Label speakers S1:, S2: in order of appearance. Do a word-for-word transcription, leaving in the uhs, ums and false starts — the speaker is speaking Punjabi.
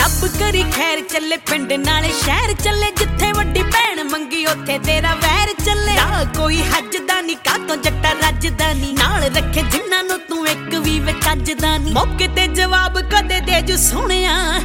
S1: ਰੱਬ ਕਰੀ ਖੈਰ ਚੱਲੇ ਪਿੰਡ ਨਾਲੇ ਸ਼ਹਿਰ ਚੱਲੇ ਜਿੱਥੇ ਵੱਡੀ ਭੈਣ ਮੰਗੀ ਉੱਥੇ ਤੇਰਾ ਵੈਰ ਚੱਲੇ ਨਾ ਕੋਈ ਹੱਜਦਾ ਨੀ ਕਾਤੋਂ ਜੱਟਾ ਰੱਜਦਾ ਨੀ ਨਾਲ ਰੱਖੇ ਜਿਨ੍ਹਾਂ ਨੂੰ ਤੂੰ ਇੱਕ ਵੀ ਵਿੱਚ ਚੱਜਦਾ ਨੀ ਮੌਕੇ ਤੇ ਜਵਾਬ ਕਦੇ ਦੇ ਜੂ ਸੋਹਣਿਆ